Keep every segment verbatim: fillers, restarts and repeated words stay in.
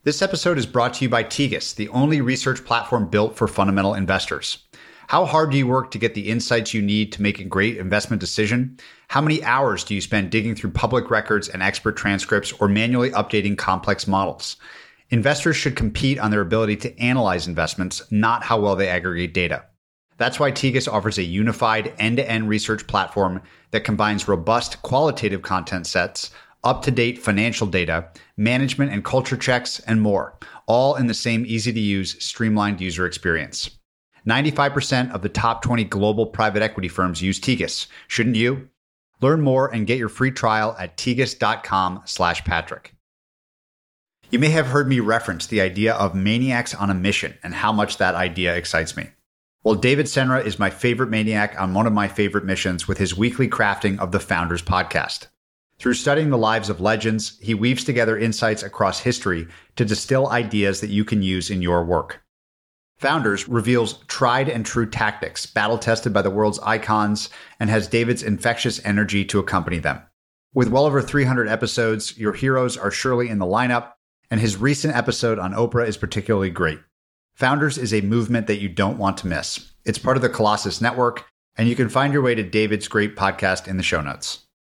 This episode is brought to you by Tegus, the only research platform built for fundamental investors. How hard do you work to get the insights you need to make a great investment decision? How many hours do you spend digging through public records and expert transcripts or manually updating complex models? Investors should compete on their ability to analyze investments, not how well they aggregate data. That's why Tegus offers a unified end-to-end research platform that combines robust qualitative content sets, up-to-date financial data, management and culture checks, and more, all in the same easy-to-use, streamlined user experience. ninety-five percent of the top twenty global private equity firms use Tegus. Shouldn't you? Learn more and get your free trial at tegus.com slash Patrick. You may have heard me reference the idea of maniacs on a mission and how much that idea excites me. Well, David Senra is my favorite maniac on one of my favorite missions with his weekly crafting of the Founders Podcast. Through studying the lives of legends, he weaves together insights across history to distill ideas that you can use in your work. Founders reveals tried and true tactics, battle-tested by the world's icons, and has David's infectious energy to accompany them. With well over three hundred episodes, your heroes are surely in the lineup, and his recent episode on Oprah is particularly great. Founders is a movement that you don't want to miss. It's part of the Colossus Network, and you can find your way to David's great podcast in the show notes.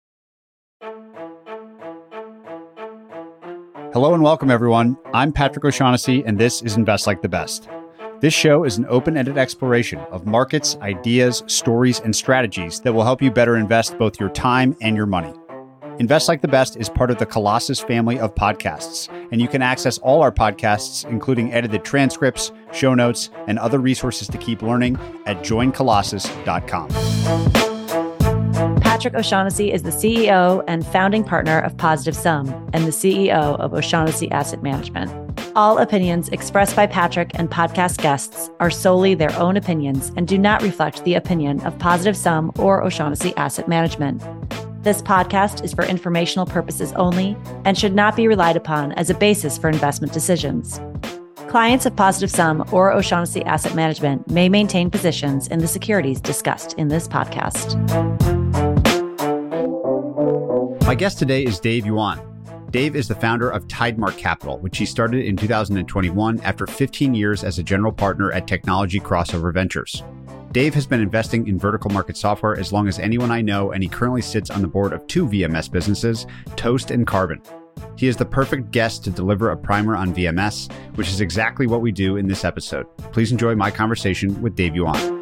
Hello and welcome, everyone. I'm Patrick O'Shaughnessy, and this is Invest Like the Best. This show is an open-ended exploration of markets, ideas, stories, and strategies that will help you better invest both your time and your money. Invest Like the Best is part of the Colossus family of podcasts, and you can access all our podcasts, including edited transcripts, show notes, and other resources to keep learning at join colossus dot com. Patrick O'Shaughnessy is the C E O and founding partner of Positive Sum and the C E O of O'Shaughnessy Asset Management. All opinions expressed by Patrick and podcast guests are solely their own opinions and do not reflect the opinion of Positive Sum or O'Shaughnessy Asset Management. This podcast is for informational purposes only and should not be relied upon as a basis for investment decisions. Clients of Positive Sum or O'Shaughnessy Asset Management may maintain positions in the securities discussed in this podcast. My guest today is Dave Yuan. Dave is the founder of Tidemark Capital, which he started in two thousand twenty-one after fifteen years as a general partner at Technology Crossover Ventures. Dave has been investing in vertical market software as long as anyone I know, and he currently sits on the board of two V M S businesses, Toast and Carbon. He is the perfect guest to deliver a primer on V M S, which is exactly what we do in this episode. Please enjoy my conversation with Dave Yuan.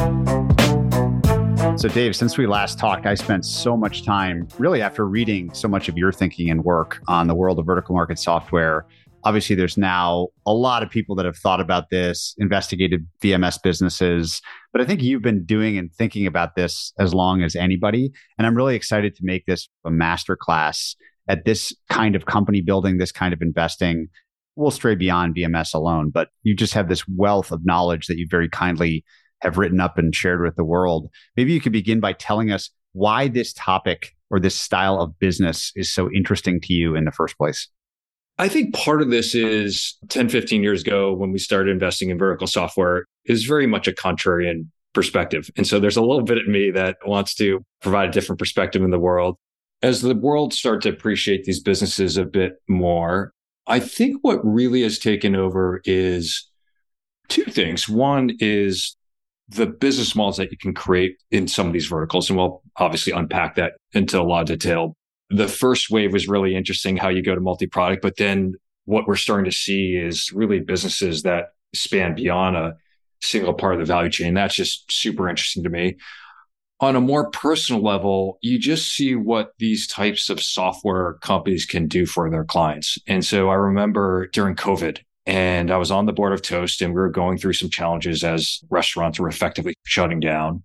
So Dave, since we last talked, I spent so much time, really after reading so much of your thinking and work on the world of vertical market software. Obviously, there's now a lot of people that have thought about this, investigated V M S businesses, but I think you've been doing and thinking about this as long as anybody. And I'm really excited to make this a masterclass at this kind of company building, this kind of investing. We'll stray beyond V M S alone, but you just have this wealth of knowledge that you very kindly have written up and shared with the world. Maybe you could begin by telling us why this topic or this style of business is so interesting to you in the first place. I think part of this is ten, fifteen years ago when we started investing in vertical software is very much a contrarian perspective. And so there's a little bit of me that wants to provide a different perspective in the world. As the world starts to appreciate these businesses a bit more, I think what really has taken over is two things. One is the business models that you can create in some of these verticals. And we'll obviously unpack that into a lot of detail. The first wave was really interesting, how you go to multi-product, but then what we're starting to see is really businesses that span beyond a single part of the value chain. That's just super interesting to me. On a more personal level, you just see what these types of software companies can do for their clients. And so I remember during COVID, and I was on the board of Toast, and we were going through some challenges as restaurants were effectively shutting down.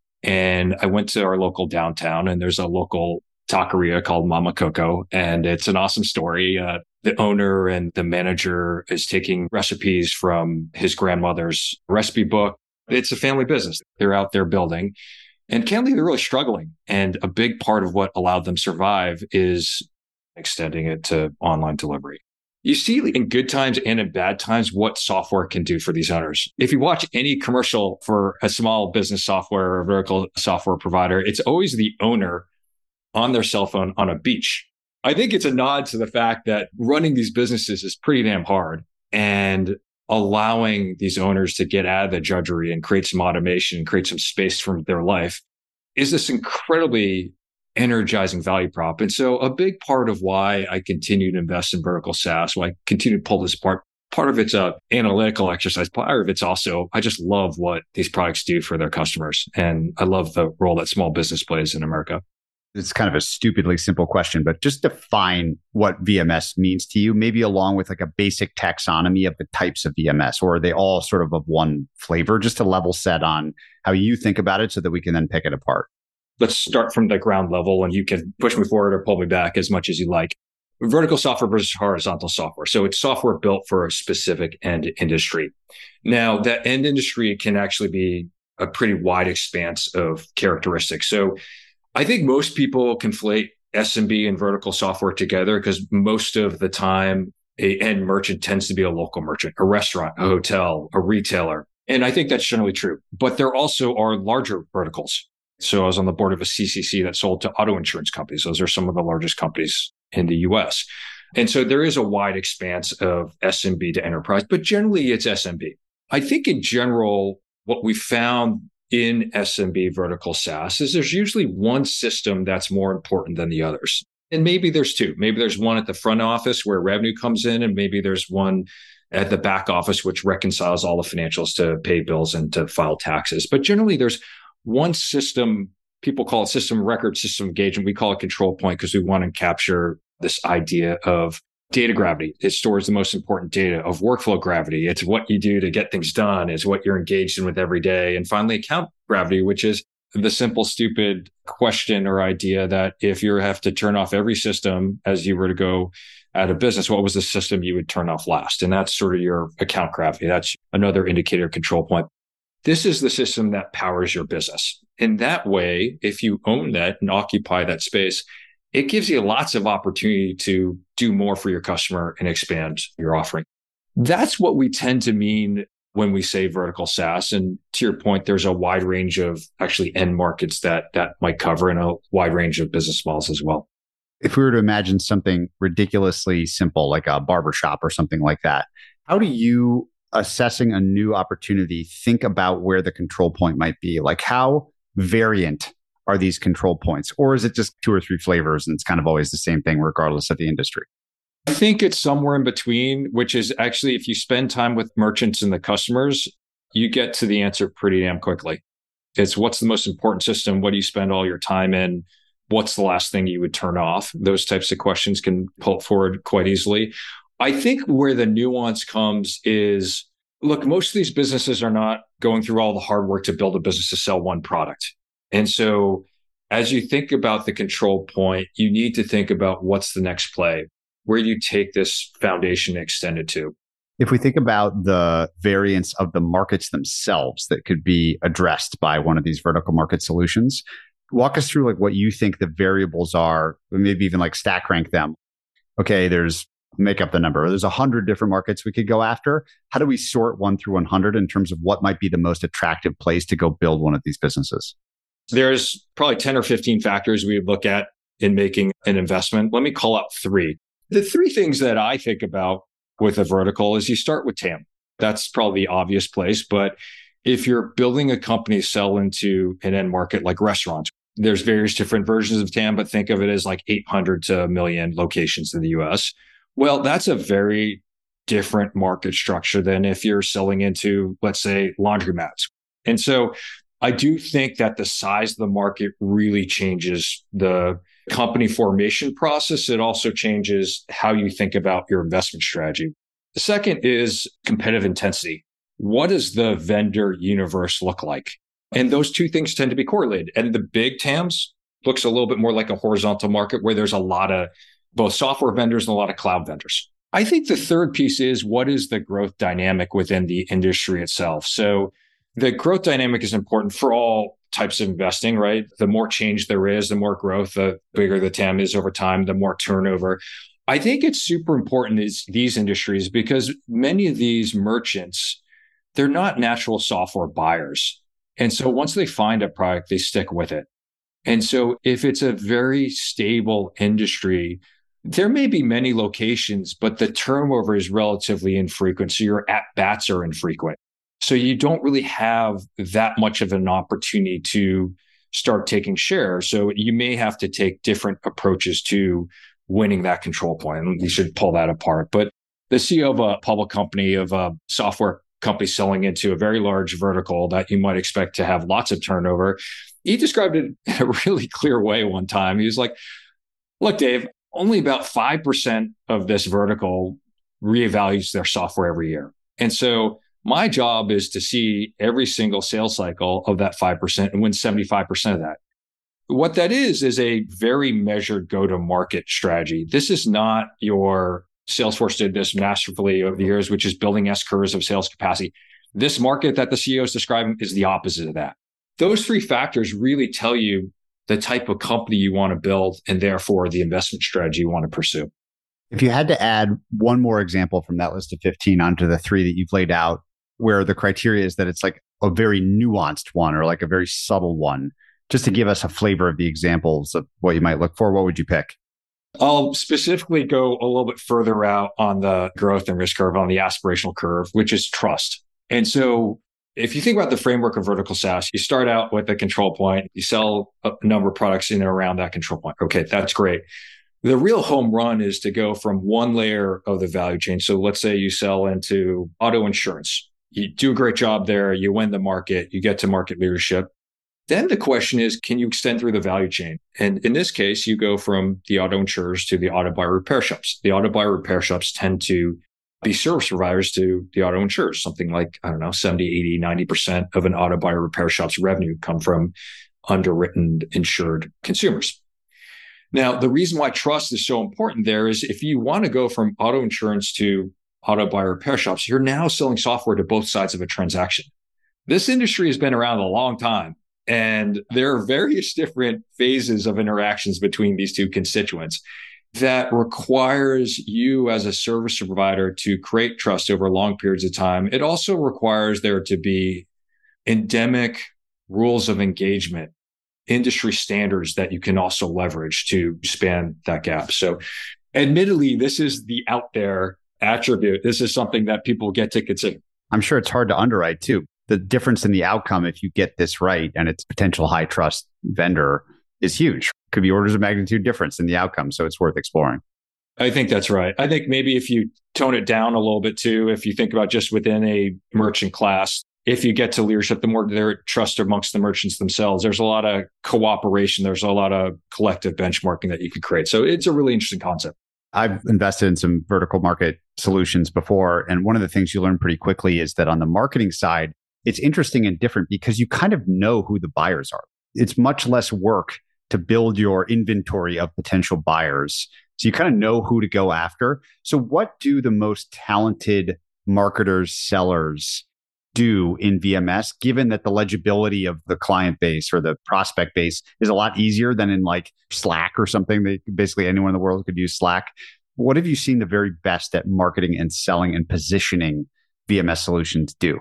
And I went to our local downtown, and there's a local taqueria called Mama Coco. And it's an awesome story. Uh, the owner and the manager is taking recipes from his grandmother's recipe book. It's a family business. They're out there building. And candidly, they're really struggling. And a big part of what allowed them survive is extending it to online delivery. You see in good times and in bad times what software can do for these owners. If you watch any commercial for a small business software or vertical software provider, it's always the owner on their cell phone on a beach I think it's a nod to the fact that running these businesses is pretty damn hard, and allowing these owners to get out of the drudgery and create some automation, create some space from their life is this incredibly energizing value prop. And so a big part of why I continue to invest in vertical SaaS, why I continue to pull this apart, part of it's a analytical exercise. Part of it's also, I just love what these products do for their customers. And I love the role that small business plays in America. It's kind of a stupidly simple question, but just define what V M S means to you, maybe along with like a basic taxonomy of the types of V M S, or are they all sort of of one flavor, just to level set on how you think about it so that we can then pick it apart. Let's start from the ground level, and you can push me forward or pull me back as much as you like. Vertical software versus horizontal software. So it's software built for a specific end industry. Now, that end industry can actually be a pretty wide expanse of characteristics. So I think most people conflate S M B and vertical software together because most of the time, a end merchant tends to be a local merchant, a restaurant, a hotel, a retailer. And I think that's generally true. But there also are larger verticals. So I was on the board of a C C C that sold to auto insurance companies. Those are some of the largest companies in the U S. And so there is a wide expanse of S M B to enterprise, but generally it's S M B. I think in general, what we found in S M B vertical SaaS is there's usually one system that's more important than the others. And maybe there's two. Maybe there's one at the front office where revenue comes in, and maybe there's one at the back office, which reconciles all the financials to pay bills and to file taxes. But generally there's one system. People call it system record, system engagement. We call it control point because we want to capture this idea of data gravity. It stores the most important data. Of workflow gravity, it's what you do to get things done. It's what you're engaged in with every day. And finally, account gravity, which is the simple, stupid question or idea that if you have to turn off every system as you were to go out of business, what was the system you would turn off last? And that's sort of your account gravity. That's another indicator control point. This is the system that powers your business. In that way, if you own that and occupy that space, it gives you lots of opportunity to do more for your customer and expand your offering. That's what we tend to mean when we say vertical SaaS. And to your point, there's a wide range of actually end markets that that might cover, and a wide range of business models as well. If we were to imagine something ridiculously simple, like a barbershop or something like that, how do you, assessing a new opportunity, think about where the control point might be? Like, how variant are these control points? Or is it just two or three flavors and it's kind of always the same thing regardless of the industry? I think it's somewhere in between, which is actually, if you spend time with merchants and the customers, you get to the answer pretty damn quickly. It's what's the most important system? What do you spend all your time in? What's the last thing you would turn off? Those types of questions can pull it forward quite easily. I think where the nuance comes is, look, most of these businesses are not going through all the hard work to build a business to sell one product. And so as you think about the control point, you need to think about what's the next play. Where do you take this foundation and extend it to? If we think about the variance of the markets themselves that could be addressed by one of these vertical market solutions, walk us through like what you think the variables are, maybe even like stack rank them. Okay, there's make up the number. There's a hundred different markets we could go after. How do we sort one through one hundred in terms of what might be the most attractive place to go build one of these businesses? There's probably ten or fifteen factors we would look at in making an investment. Let me call out three. The three things that I think about with a vertical is you start with T A M. That's probably the obvious place. But if you're building a company sell into an end market like restaurants, there's various different versions of T A M, but think of it as like eight hundred to a million locations in the U S. Well, that's a very different market structure than if you're selling into, let's say, laundromats. And so I do think that the size of the market really changes the company formation process. It also changes how you think about your investment strategy. The second is competitive intensity. What does the vendor universe look like? And those two things tend to be correlated. And the big T A Ms looks a little bit more like a horizontal market where there's a lot of both software vendors and a lot of cloud vendors. I think the third piece is, what is the growth dynamic within the industry itself? So the growth dynamic is important for all types of investing, right? The more change there is, the more growth, the bigger the T A M is over time, the more turnover. I think it's super important in these industries because many of these merchants, they're not natural software buyers. And so once they find a product, they stick with it. And so if it's a very stable industry, There may be many locations, but the turnover is relatively infrequent. So your at-bats are infrequent. So you don't really have that much of an opportunity to start taking share. So you may have to take different approaches to winning that control point. And you should pull that apart. But the C E O of a public company, of a software company selling into a very large vertical that you might expect to have lots of turnover, he described it in a really clear way one time. He was like, look, Dave, only about five percent of this vertical reevaluates their software every year. And so my job is to see every single sales cycle of that five percent and win seventy-five percent of that. What that is, is a very measured go-to-market strategy. This is not your Salesforce did this masterfully over the years, which is building S-curves of sales capacity. This market that the C E O is describing is the opposite of that. Those three factors really tell you the type of company you want to build and therefore the investment strategy you want to pursue. If you had to add one more example from that list of fifteen onto the three that you've laid out, where the criteria is that it's like a very nuanced one or like a very subtle one, just to give us a flavor of the examples of what you might look for, what would you pick? I'll specifically go a little bit further out on the growth and risk curve, on the aspirational curve, which is trust. And so if you think about the framework of vertical SaaS, you start out with a control point, you sell a number of products in and around that control point. Okay, that's great. The real home run is to go from one layer of the value chain. So let's say you sell into auto insurance. You do a great job there. You win the market. You get to market leadership. Then the question is, can you extend through the value chain? And in this case, you go from the auto insurers to the auto buyer repair shops. The auto buyer repair shops tend to be service providers to the auto insurers. Something like, I don't know, seventy, eighty, ninety percent of an auto buyer repair shop's revenue come from underwritten insured consumers. Now, the reason why trust is so important there is if you want to go from auto insurance to auto buyer repair shops, you're now selling software to both sides of a transaction. This industry has been around a long time, and there are various different phases of interactions between these two constituents that requires you as a service provider to create trust over long periods of time. It also requires there to be endemic rules of engagement, industry standards that you can also leverage to span that gap. So admittedly, this is the out there attribute. This is something that people get to consider. I'm sure it's hard to underwrite too. The difference in the outcome, if you get this right and it's a potential high trust vendor, is huge. Could be orders of magnitude difference in the outcome. So it's worth exploring. I think that's right. I think maybe if you tone it down a little bit too, if you think about just within a merchant class, if you get to leadership, the more there trust amongst the merchants themselves, there's a lot of cooperation. There's a lot of collective benchmarking that you could create. So it's a really interesting concept. I've invested in some vertical market solutions before. And one of the things you learn pretty quickly is that on the marketing side, it's interesting and different because you kind of know who the buyers are. It's much less work to build your inventory of potential buyers. So you kind of know who to go after. So what do the most talented marketers, sellers do in V M S, given that the legibility of the client base or the prospect base is a lot easier than in like Slack or something? That basically anyone in the world could use Slack. What have you seen the very best at marketing and selling and positioning V M S solutions do?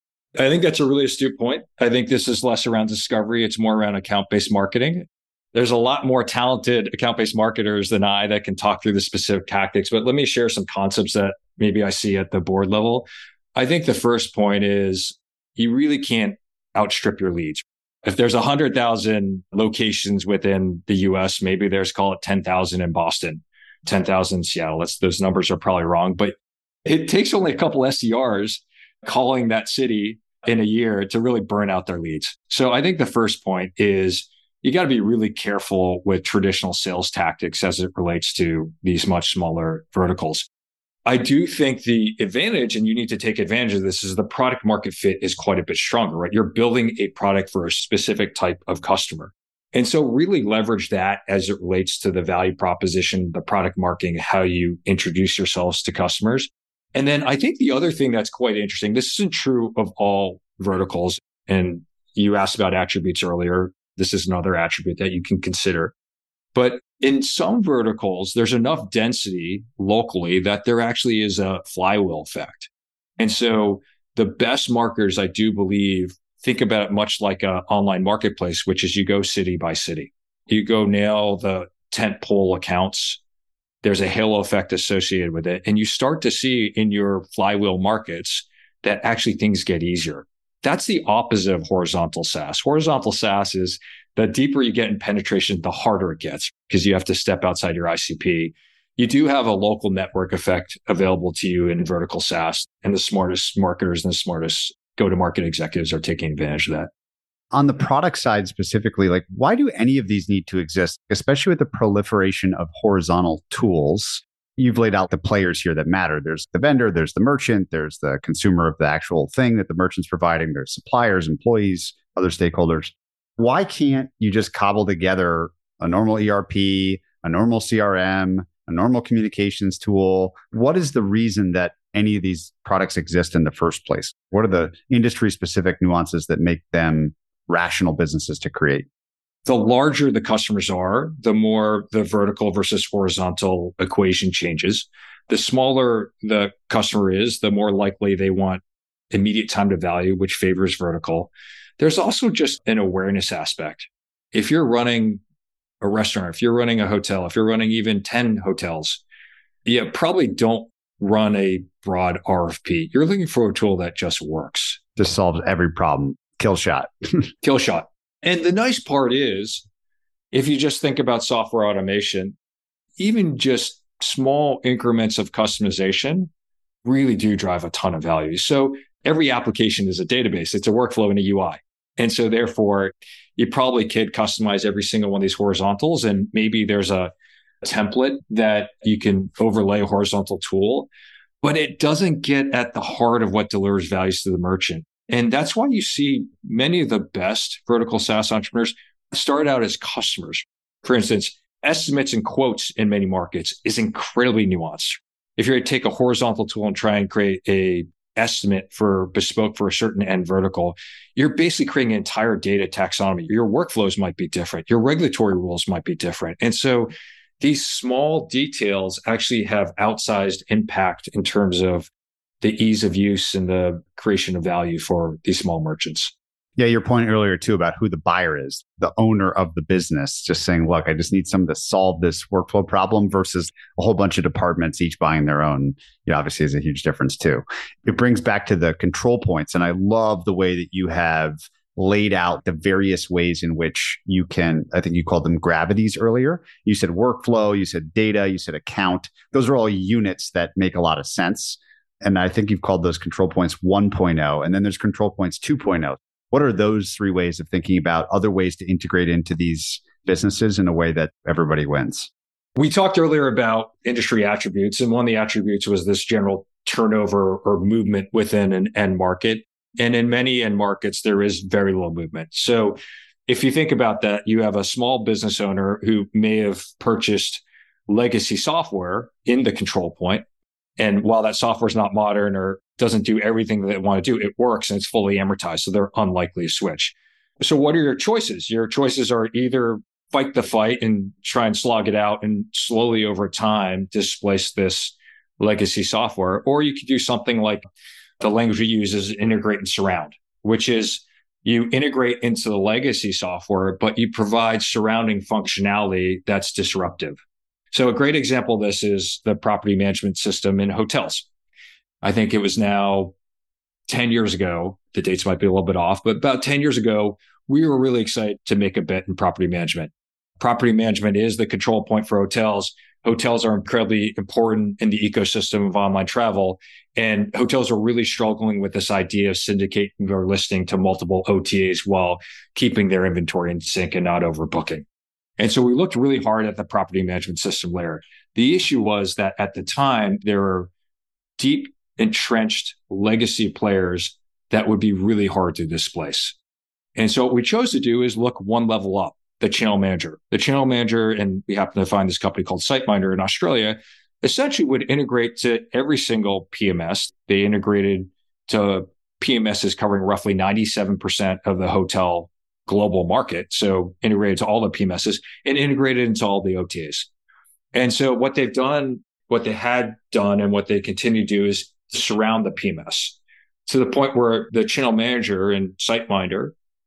I think that's a really astute point. I think this is less around discovery. It's more around account-based marketing. There's a lot more talented account-based marketers than I that can talk through the specific tactics, but let me share some concepts that maybe I see at the board level. I think the first point is you really can't outstrip your leads. If there's one hundred thousand locations within the U S, maybe there's, call it ten thousand in Boston, ten thousand in Seattle. That's, those numbers are probably wrong, but it takes only a couple S D Rs calling that city in a year to really burn out their leads. So I think the first point is you got to be really careful with traditional sales tactics as it relates to these much smaller verticals. I do think the advantage, and you need to take advantage of this, is the product market fit is quite a bit stronger, right? You're building a product for a specific type of customer. And so really leverage that as it relates to the value proposition, the product marketing, how you introduce yourselves to customers. And then I think the other thing that's quite interesting, this isn't true of all verticals. And you asked about attributes earlier. This is another attribute that you can consider. But in some verticals, there's enough density locally that there actually is a flywheel effect. And so the best marketers, I do believe, think about it much like an online marketplace, which is you go city by city. You go nail the tent pole accounts. There's a halo effect associated with it. And you start to see in your flywheel markets that actually things get easier. That's the opposite of horizontal SaaS. Horizontal SaaS is the deeper you get in penetration, the harder it gets because you have to step outside your I C P. You do have a local network effect available to you in vertical SaaS, and the smartest marketers and the smartest go-to-market executives are taking advantage of that. On the product side specifically, like why do any of these need to exist, especially with the proliferation of horizontal tools? You've laid out the players here that matter. There's the vendor, there's the merchant, there's the consumer of the actual thing that the merchant's providing, there's suppliers, employees, other stakeholders. Why can't you just cobble together a normal E R P, a normal C R M, a normal communications tool? What is the reason that any of these products exist in the first place? What are the industry-specific nuances that make them rational businesses to create? The larger the customers are, the more the vertical versus horizontal equation changes. The smaller the customer is, the more likely they want immediate time to value, which favors vertical. There's also just an awareness aspect. If you're running a restaurant, if you're running a hotel, if you're running even ten hotels, you probably don't run a broad R F P. You're looking for a tool that just works. Just solves every problem. Kill shot. Kill shot. And the nice part is, if you just think about software automation, even just small increments of customization really do drive a ton of value. So every application is a database. It's a workflow and a U I. And so therefore, you probably could customize every single one of these horizontals. And maybe there's a template that you can overlay a horizontal tool, but it doesn't get at the heart of what delivers values to the merchant. And that's why you see many of the best vertical SaaS entrepreneurs start out as customers. For instance, estimates and quotes in many markets is incredibly nuanced. If you're to take a horizontal tool and try and create a estimate for bespoke for a certain end vertical, you're basically creating an entire data taxonomy. Your workflows might be different. Your regulatory rules might be different. And so these small details actually have outsized impact in terms of the ease of use and the creation of value for these small merchants. Yeah, your point earlier too about who the buyer is, the owner of the business, just saying, look, I just need someone to solve this workflow problem versus a whole bunch of departments each buying their own, you know, obviously is a huge difference too. It brings back to the control points. And I love the way that you have laid out the various ways in which you can, I think you called them gravities earlier. You said workflow, you said data, you said account. Those are all units that make a lot of sense. And I think you've called those control points one point oh, and then there's control points two point oh. What are those three ways of thinking about other ways to integrate into these businesses in a way that everybody wins? We talked earlier about industry attributes, and one of the attributes was this general turnover or movement within an end market. And in many end markets, there is very low movement. So if you think about that, you have a small business owner who may have purchased legacy software in the control point. And while that software is not modern or doesn't do everything that they want to do, it works and it's fully amortized. So they're unlikely to switch. So what are your choices? Your choices are either fight the fight and try and slog it out and slowly over time displace this legacy software, or you could do something like the language we use is integrate and surround, which is you integrate into the legacy software, but you provide surrounding functionality that's disruptive. So a great example of this is the property management system in hotels. I think it was now ten years ago, the dates might be a little bit off, but about ten years ago, we were really excited to make a bet in property management. Property management is the control point for hotels. Hotels are incredibly important in the ecosystem of online travel. And hotels are really struggling with this idea of syndicating their listing to multiple O T As while keeping their inventory in sync and not overbooking. And so we looked really hard at the property management system layer. The issue was that at the time, there were deep entrenched legacy players that would be really hard to displace. And so what we chose to do is look one level up, the channel manager. The channel manager, and we happen to find this company called SiteMinder in Australia, essentially would integrate to every single P M S. They integrated to P M Ss covering roughly ninety-seven percent of the hotel global market. So integrated to all the P M Ss and integrated into all the O T As. And so what they've done, what they had done and what they continue to do is surround the P M S to the point where the channel manager in SiteMinder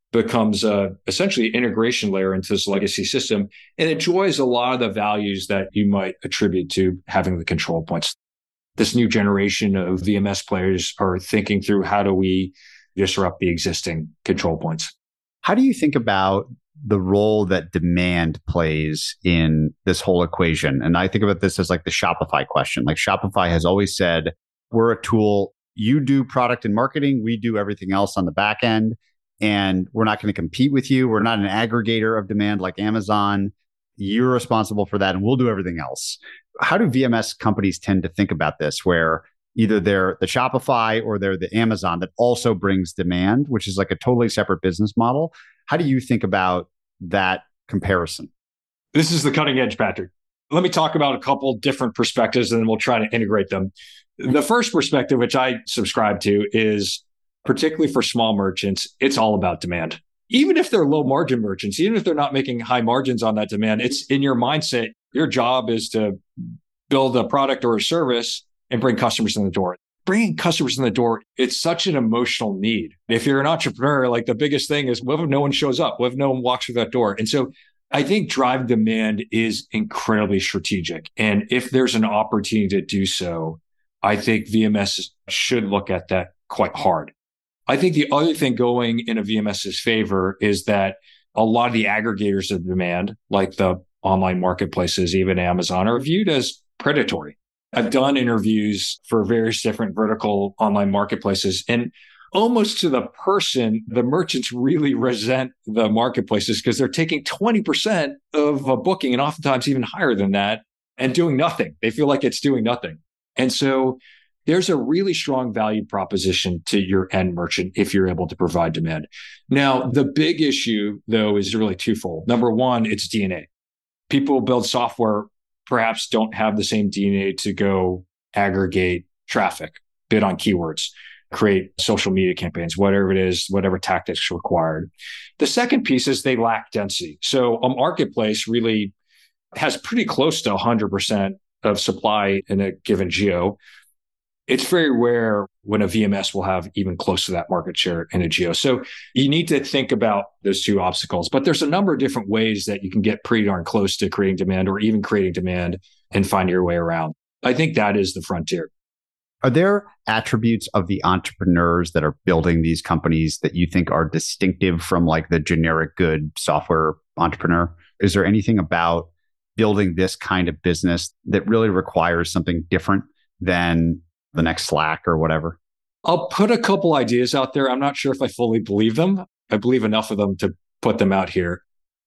becomes a essentially integration layer into this legacy system and enjoys a lot of the values that you might attribute to having the control points. This new generation of V M S players are thinking through how do we disrupt the existing control points. How do you think about the role that demand plays in this whole equation? And I think about this as like the Shopify question. Like Shopify has always said, we're a tool. You do product and marketing. We do everything else on the back end. And we're not going to compete with you. We're not an aggregator of demand like Amazon. You're responsible for that and we'll do everything else. How do V M S companies tend to think about this, where either they're the Shopify or they're the Amazon that also brings demand, which is like a totally separate business model? How do you think about that comparison? This is the cutting edge, Patrick. Let me talk about a couple different perspectives and then we'll try to integrate them. The first perspective, which I subscribe to, is particularly for small merchants, it's all about demand. Even if they're low margin merchants, even if they're not making high margins on that demand, it's in your mindset. Your job is to build a product or a service and bring customers in the door. Bringing customers in the door, it's such an emotional need. If you're an entrepreneur, like the biggest thing is, what if no one shows up? What if no one walks through that door? And so I think drive demand is incredibly strategic. And if there's an opportunity to do so, I think V M S should look at that quite hard. I think the other thing going in a VMS's favor is that a lot of the aggregators of demand, like the online marketplaces, even Amazon, are viewed as predatory. I've done interviews for various different vertical online marketplaces, and almost to the person, the merchants really resent the marketplaces because they're taking twenty percent of a booking and oftentimes even higher than that and doing nothing. They feel like it's doing nothing. And so there's a really strong value proposition to your end merchant if you're able to provide demand. Now, the big issue, though, is really twofold. Number one, it's D N A. People who build software perhaps don't have the same D N A to go aggregate traffic, bid on keywords, create social media campaigns, whatever it is, whatever tactics required. The second piece is they lack density. So a marketplace really has pretty close to one hundred percent of supply in a given geo. It's very rare when a V M S will have even close to that market share in a geo. So you need to think about those two obstacles. But there's a number of different ways that you can get pretty darn close to creating demand or even creating demand and find your way around. I think that is the frontier. Are there attributes of the entrepreneurs that are building these companies that you think are distinctive from like the generic good software entrepreneur? Is there anything about building this kind of business that really requires something different than the next Slack or whatever? I'll put a couple ideas out there. I'm not sure if I fully believe them. I believe enough of them to put them out here.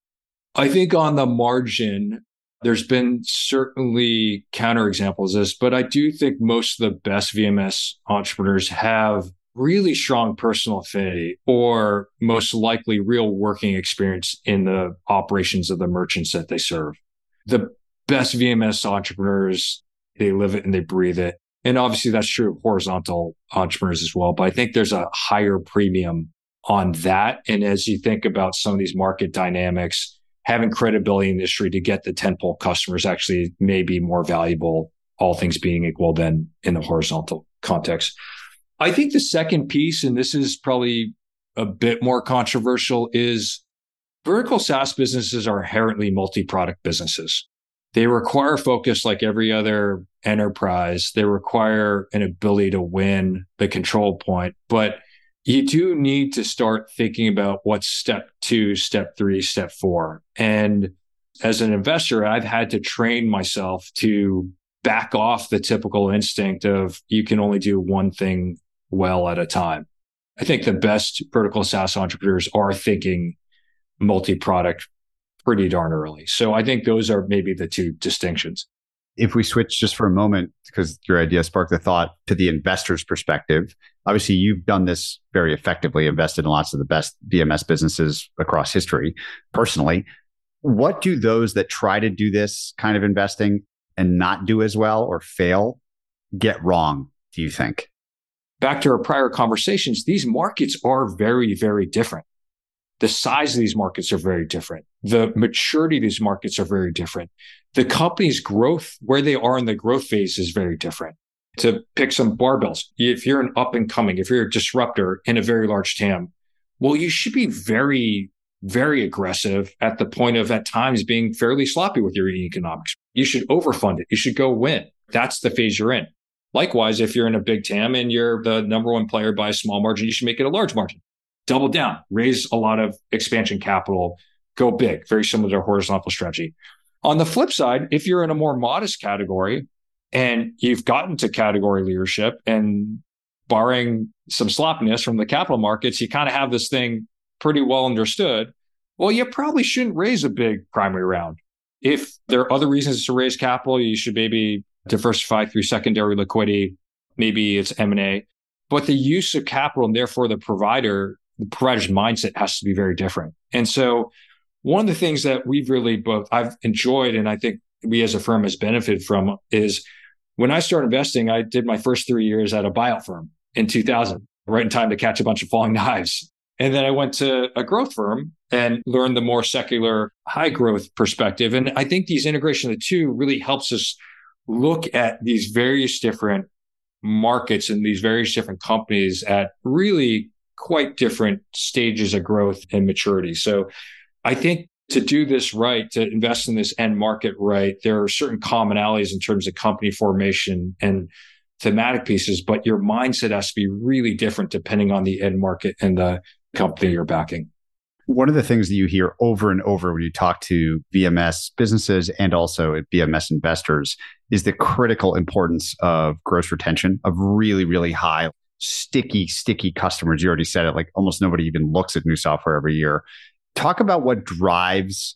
I think on the margin, there's been certainly counterexamples of this, but I do think most of the best V M S entrepreneurs have really strong personal affinity or most likely real working experience in the operations of the merchants that they serve. The best V M S entrepreneurs, they live it and they breathe it. And obviously that's true of horizontal entrepreneurs as well. But I think there's a higher premium on that. And as you think about some of these market dynamics, having credibility in the industry to get the tentpole customers actually may be more valuable, all things being equal, than in the horizontal context. I think the second piece, and this is probably a bit more controversial, is vertical SaaS businesses are inherently multi-product businesses. They require focus like every other enterprise. They require an ability to win the control point, but you do need to start thinking about what's step two, step three, step four. And as an investor, I've had to train myself to back off the typical instinct of you can only do one thing well at a time. I think the best vertical SaaS entrepreneurs are thinking multi-product pretty darn early. So I think those are maybe the two distinctions. If we switch just for a moment, because your idea sparked the thought, to the investor's perspective, obviously you've done this very effectively, invested in lots of the best V M S businesses across history. Personally, what do those that try to do this kind of investing and not do as well or fail get wrong, do you think? Back to our prior conversations, these markets are very, very different. The size of these markets are very different. The maturity of these markets are very different. The company's growth, where they are in the growth phase, is very different. To pick some barbells, if you're an up and coming, if you're a disruptor in a very large T A M, Well, you should be very, very aggressive at the point of at times being fairly sloppy with your economics. You should overfund it. You should go win. That's the phase you're in. Likewise, if you're in a big T A M and you're the number one player by a small margin, you should make it a large margin. Double down, raise a lot of expansion capital, go big, very similar to a horizontal strategy. On the flip side, if you're in a more modest category and you've gotten to category leadership and barring some sloppiness from the capital markets, you kind of have this thing pretty well understood. Well, you probably shouldn't raise a big primary round. If there are other reasons to raise capital, you should maybe diversify through secondary liquidity. Maybe it's M and A. But the use of capital and therefore the provider, the provider's mindset has to be very different. And so one of the things that we've really both, I've enjoyed and I think we as a firm has benefited from is when I started investing, I did my first three years at a buyout firm in two thousand, right in time to catch a bunch of falling knives. And then I went to a growth firm and learned the more secular high growth perspective. And I think these integration of the two really helps us look at these various different markets and these various different companies at really quite different stages of growth and maturity. So I think to do this right, to invest in this end market right, there are certain commonalities in terms of company formation and thematic pieces, but your mindset has to be really different depending on the end market and the company you're backing. One of the things that you hear over and over when you talk to V M S businesses and also V M S investors is the critical importance of gross retention, of really, really high, sticky, sticky customers. You already said it, like almost nobody even looks at new software every year. Talk about what drives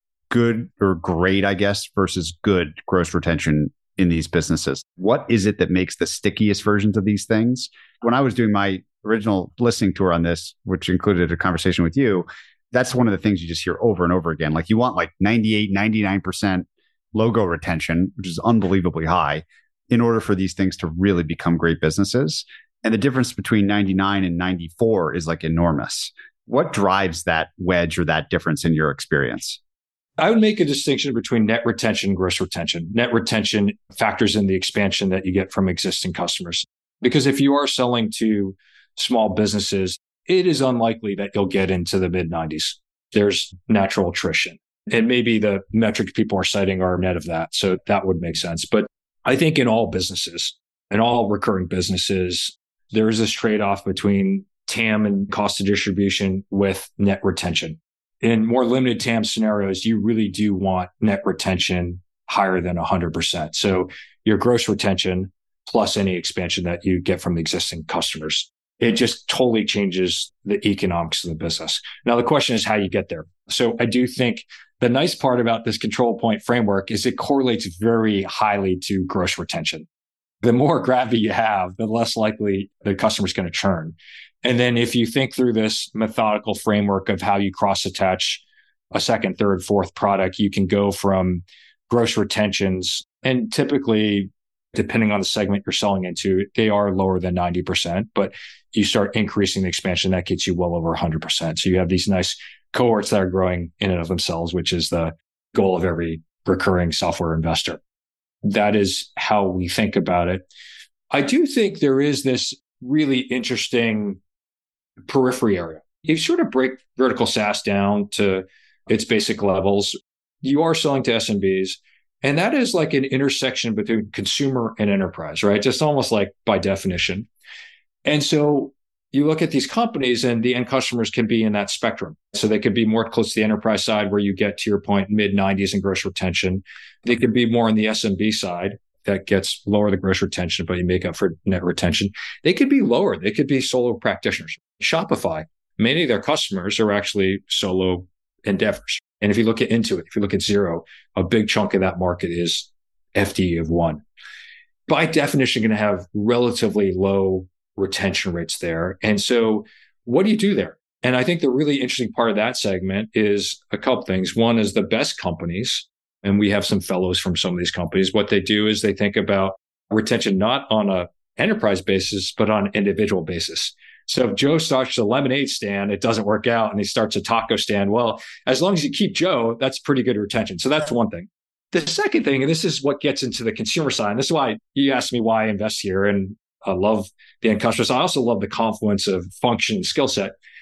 good or great, I guess, versus good gross retention in these businesses. What is it that makes the stickiest versions of these things? When I was doing my original listening tour on this, which included a conversation with you, that's one of the things you just hear over and over again. Like you want like ninety-eight, ninety-nine percent logo retention, which is unbelievably high, in order for these things to really become great businesses. And the difference between ninety-nine and ninety-four is like enormous. What drives that wedge or that difference in your experience? I would make a distinction between net retention and gross retention. Net retention factors in the expansion that you get from existing customers. Because if you are selling to small businesses, it is unlikely that you'll get into the mid nineties. There's natural attrition. And maybe the metrics people are citing are net of that. So that would make sense. But I think in all businesses, in all recurring businesses, there is this trade-off between T A M and cost of distribution with net retention. In more limited T A M scenarios, you really do want net retention higher than one hundred percent. So your gross retention plus any expansion that you get from the existing customers, it just totally changes the economics of the business. Now, the question is how you get there. So I do think the nice part about this control point framework is it correlates very highly to gross retention. The more gravity you have, the less likely the customer's going to churn. And then if you think through this methodical framework of how you cross-attach a second, third, fourth product, you can go from gross retentions. And typically, depending on the segment you're selling into, they are lower than ninety percent. But you start increasing the expansion, that gets you well over one hundred percent. So you have these nice cohorts that are growing in and of themselves, which is the goal of every recurring software investor. That is how we think about it. I do think there is this really interesting periphery area. You sort of break vertical SaaS down to its basic levels. You are selling to S M Bs, and that is like an intersection between consumer and enterprise, right? Just almost like by definition. And so you look at these companies and the end customers can be in that spectrum. So they could be more close to the enterprise side where you get, to your point, mid nineties in gross retention. They could be more on the S M B side that gets lower the gross retention, but you make up for net retention. They could be lower. They could be solo practitioners. Shopify, many of their customers are actually solo endeavors. And if you look at Intuit, if you look at Xero, a big chunk of that market is F D E of one. By definition, going to have relatively low retention rates there. And so what do you do there? And I think the really interesting part of that segment is a couple things. One is the best companies, and we have some fellows from some of these companies. What they do is they think about retention not on a enterprise basis, but on an individual basis. So if Joe starts a lemonade stand, it doesn't work out, and he starts a taco stand. Well, as long as you keep Joe, that's pretty good retention. So that's one thing. The second thing, and this is what gets into the consumer side, and this is why you asked me why I invest here, and I love the end customers. I also love the confluence of function and skill set.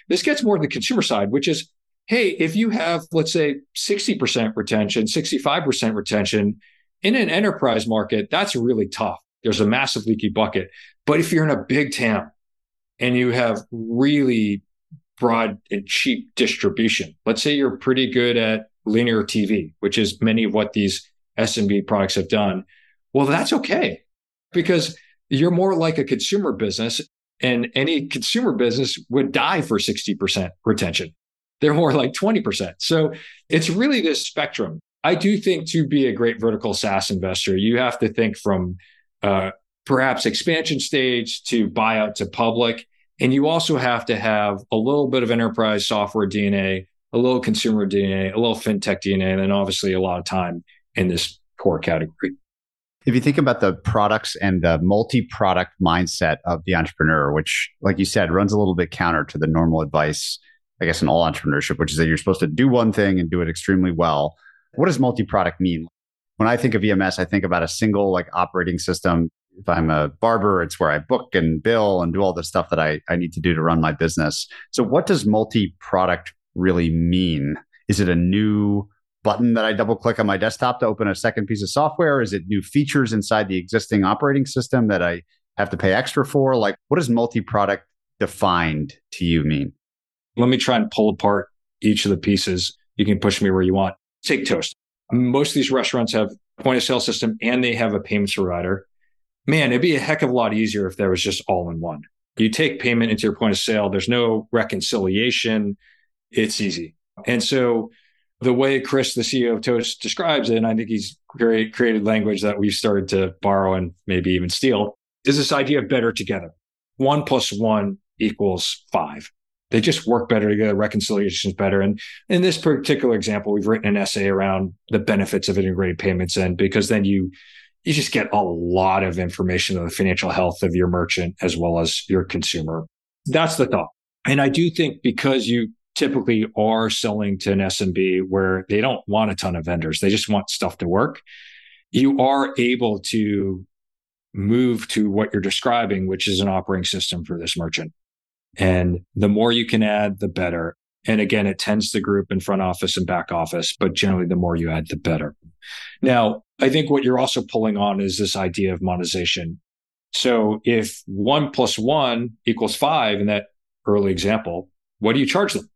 This gets more to the consumer side, which is, hey, if you have, let's say, sixty percent retention, sixty-five percent retention in an enterprise market, that's really tough. There's a massive leaky bucket. But if you're in a big T A M and you have really broad and cheap distribution, let's say you're pretty good at linear T V, which is many of what these S M B products have done. Well, that's okay, because you're more like a consumer business, and any consumer business would die for sixty percent retention. They're more like twenty percent. So it's really this spectrum. I do think to be a great vertical SaaS investor, you have to think from uh, perhaps expansion stage to buyout to public. And you also have to have a little bit of enterprise software D N A, a little consumer D N A, a little fintech D N A, and then obviously a lot of time in this core category. If you think about the products and the multi-product mindset of the entrepreneur, which, like you said, runs a little bit counter to the normal advice, I guess, in all entrepreneurship, which is that you're supposed to do one thing and do it extremely well. What does multi-product mean? When I think of E M S, I think about a single like operating system. If I'm a barber, it's where I book and bill and do all the stuff that I, I need to do to run my business. So what does multi-product really mean? Is it a new button that I double click on my desktop to open a second piece of software? Is it new features inside the existing operating system that I have to pay extra for? Like, what does multi-product defined to you mean? Let me try and pull apart each of the pieces. You can push me where you want. Take Toast. Most of these restaurants have a point of sale system and they have a payments provider. Man, it'd be a heck of a lot easier if there was just all in one. You take payment into your point of sale. There's no reconciliation. It's easy. And so the way Chris, the C E O of Toast, describes it, and I think he's create, created language that we've started to borrow and maybe even steal, is this idea of better together. One plus one equals five. They just work better together. Reconciliation is better. And in this particular example, we've written an essay around the benefits of integrated payments. And because then you, you just get a lot of information on the financial health of your merchant as well as your consumer. That's the thought. And I do think because you typically are selling to an S M B where they don't want a ton of vendors, they just want stuff to work, you are able to move to what you're describing, which is an operating system for this merchant. And the more you can add, the better. And again, it tends to group in front office and back office, but generally the more you add, the better. Now, I think what you're also pulling on is this idea of monetization. So if one plus one equals five in that early example, what do you charge them?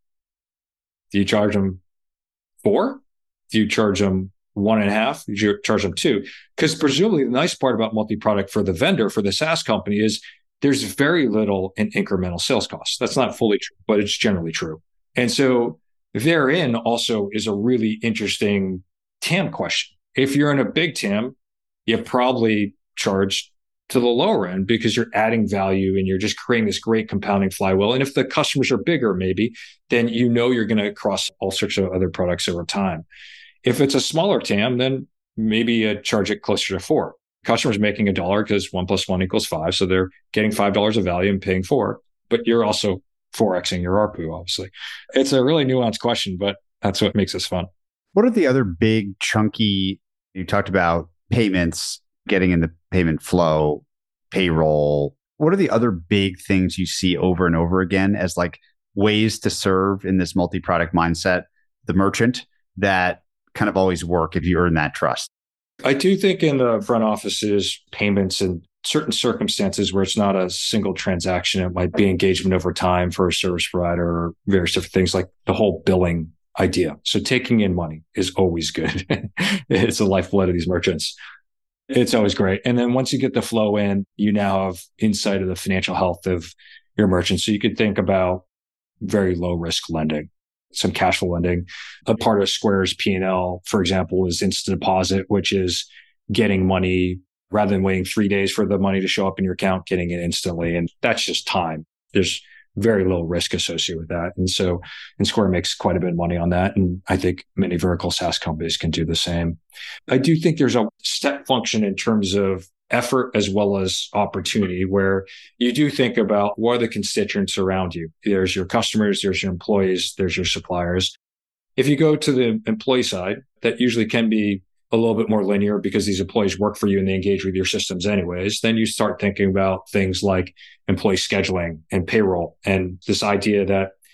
Do you charge them four? Do you charge them one and a half? Do you charge them two? Because presumably the nice part about multi-product for the vendor, for the SaaS company, is there's very little in incremental sales costs. That's not fully true, but it's generally true. And so therein also is a really interesting T A M question. If you're in a big T A M, you probably charge to the lower end because you're adding value and you're just creating this great compounding flywheel. And if the customers are bigger, maybe, then you know you're going to cross all sorts of other products over time. If it's a smaller T A M, then maybe you charge it closer to four. Customers making a dollar because one plus one equals five. So they're getting five dollars of value and paying four, but you're also four Xing your A R P U, obviously. It's a really nuanced question, but that's what makes this fun. What are the other big chunky, you talked about payments, getting in the payment flow, payroll. What are the other big things you see over and over again as like ways to serve in this multi-product mindset, the merchant, that kind of always work if you earn that trust? I do think in the front offices, payments in certain circumstances where it's not a single transaction, it might be engagement over time for a service provider or various different things, like the whole billing idea. So taking in money is always good. It's the lifeblood of these merchants. It's always great. And then once you get the flow in, you now have insight of the financial health of your merchants. So you could think about very low risk lending, some cash flow lending. A part of Square's P and L, for example, is instant deposit, which is getting money rather than waiting three days for the money to show up in your account, getting it instantly. And that's just time. There's very low risk associated with that. And so, and Square makes quite a bit of money on that. And I think many vertical SaaS companies can do the same. I do think there's a step function in terms of effort as well as opportunity, where you do think about what are the constituents around you. There's your customers, there's your employees, there's your suppliers. If you go to the employee side, that usually can be a little bit more linear because these employees work for you and they engage with your systems anyways. Then you start thinking about things like employee scheduling and payroll, and this idea that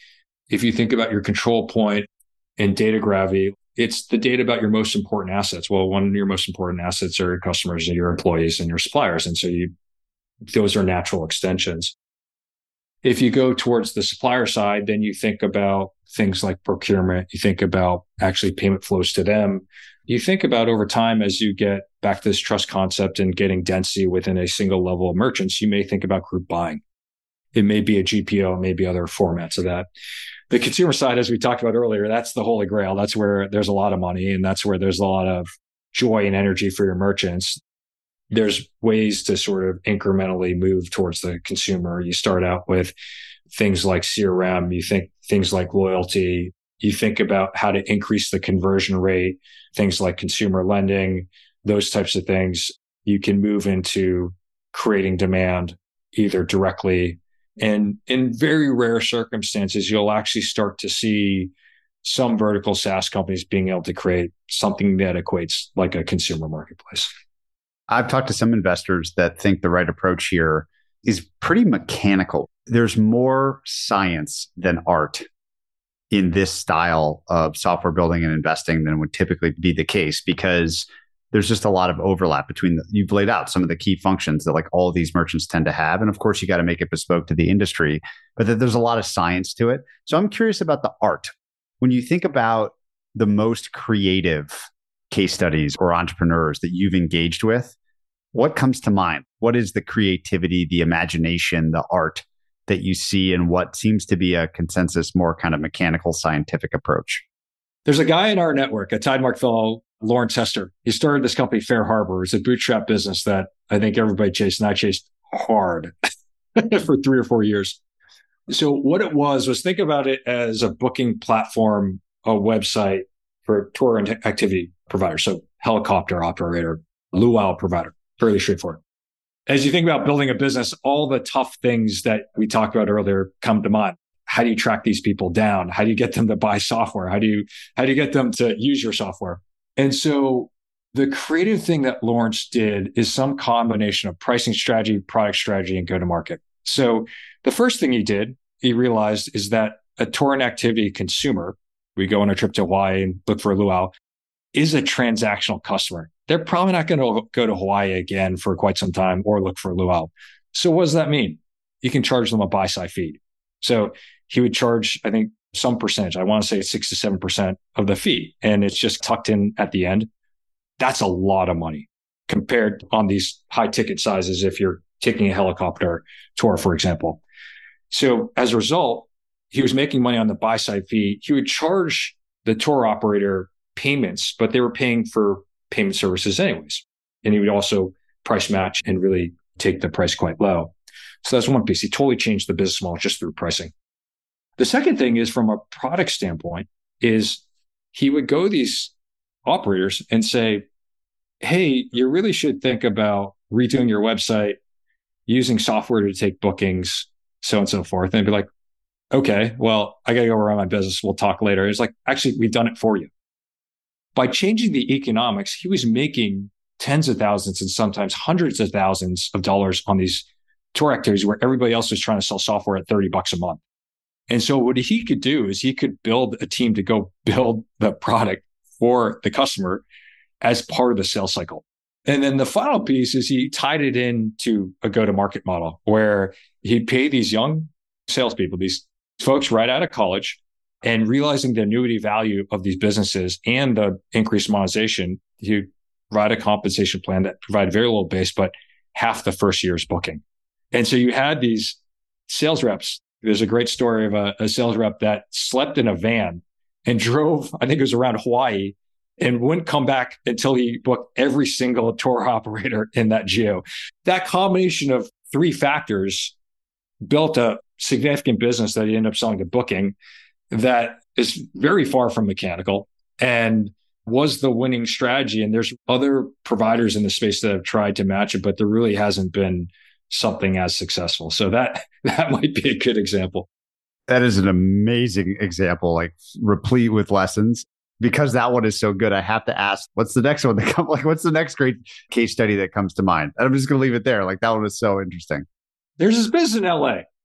If you think about your control point in data gravity, it's the data about your most important assets. Well, one of your most important assets are your customers and your employees and your suppliers. And so you, those are natural extensions. If you go towards the supplier side, then you think about things like procurement. You think about actually payment flows to them. You think about over time, as you get back to this trust concept and getting density within a single level of merchants, you may think about group buying. It may be a G P O, it may be other formats of that. The consumer side, as we talked about earlier, that's the holy grail. That's where there's a lot of money and that's where there's a lot of joy and energy for your merchants. There's ways to sort of incrementally move towards the consumer. You start out with things like C R M, you think things like loyalty, you think about how to increase the conversion rate, things like consumer lending, those types of things. You can move into creating demand either directly. And in very rare circumstances, you'll actually start to see some vertical SaaS companies being able to create something that equates like a consumer marketplace. I've talked to some investors that think the right approach here is pretty mechanical. There's more science than art in this style of software building and investing than would typically be the case, because there's just a lot of overlap between the, you've laid out some of the key functions that like all of these merchants tend to have. And of course, you got to make it bespoke to the industry, but that there's a lot of science to it. So I'm curious about the art. When you think about the most creative case studies or entrepreneurs that you've engaged with, what comes to mind? What is the creativity, the imagination, the art that you see in what seems to be a consensus, more kind of mechanical scientific approach? There's a guy in our network, a Tidemark fellow, Lawrence Hester. He started this company, Fair Harbor. It's a bootstrap business that I think everybody chased, and I chased hard for three or four years. So what it was, was think about it as a booking platform, a website for a tour and activity provider. So helicopter operator, luau provider, fairly straightforward. As you think about building a business, all the tough things that we talked about earlier come to mind. How do you track these people down? How do you get them to buy software? How do you, how do you get them to use your software? And so the creative thing that Lawrence did is some combination of pricing strategy, product strategy, and go-to-market. So the first thing he did, he realized is that a tour and activity consumer, we go on a trip to Hawaii and look for a luau, is a transactional customer. They're probably not going to go to Hawaii again for quite some time or look for a luau. So what does that mean? You can charge them a buy-side fee. So he would charge, I think, some percentage. I want to say it's six to seven percent of the fee. And it's just tucked in at the end. That's a lot of money compared on these high ticket sizes if you're taking a helicopter tour, for example. So as a result, he was making money on the buy side fee. He would charge the tour operator payments, but they were paying for payment services anyways. And he would also price match and really take the price quite low. So that's one piece. He totally changed the business model just through pricing. The second thing is from a product standpoint is he would go to these operators and say, hey, you really should think about redoing your website, using software to take bookings, so on and so forth. And they'd be like, okay, well, I got to go run my business. We'll talk later. It's like, actually, we've done it for you. By changing the economics, he was making tens of thousands and sometimes hundreds of thousands of dollars on these tour activities where everybody else was trying to sell software at thirty bucks a month. And so what he could do is he could build a team to go build the product for the customer as part of the sales cycle. And then the final piece is he tied it into a go-to-market model where he'd pay these young salespeople, these folks right out of college, and realizing the annuity value of these businesses and the increased monetization, he'd write a compensation plan that provided very little base, but half the first year's booking. And so you had these sales reps. There's a great story of a, a sales rep that slept in a van and drove, I think it was around Hawaii, and wouldn't come back until he booked every single tour operator in that geo. That combination of three factors built a significant business that he ended up selling to Booking that is very far from mechanical and was the winning strategy. And there's other providers in the space that have tried to match it, but there really hasn't been something as successful. So that that might be a good example. That is an amazing example, like replete with lessons. Because that one is so good, I have to ask, what's the next one that comes? Like, what's the next great case study that comes to mind? And I'm just going to leave it there. Like, that one was so interesting. There's this business in L A.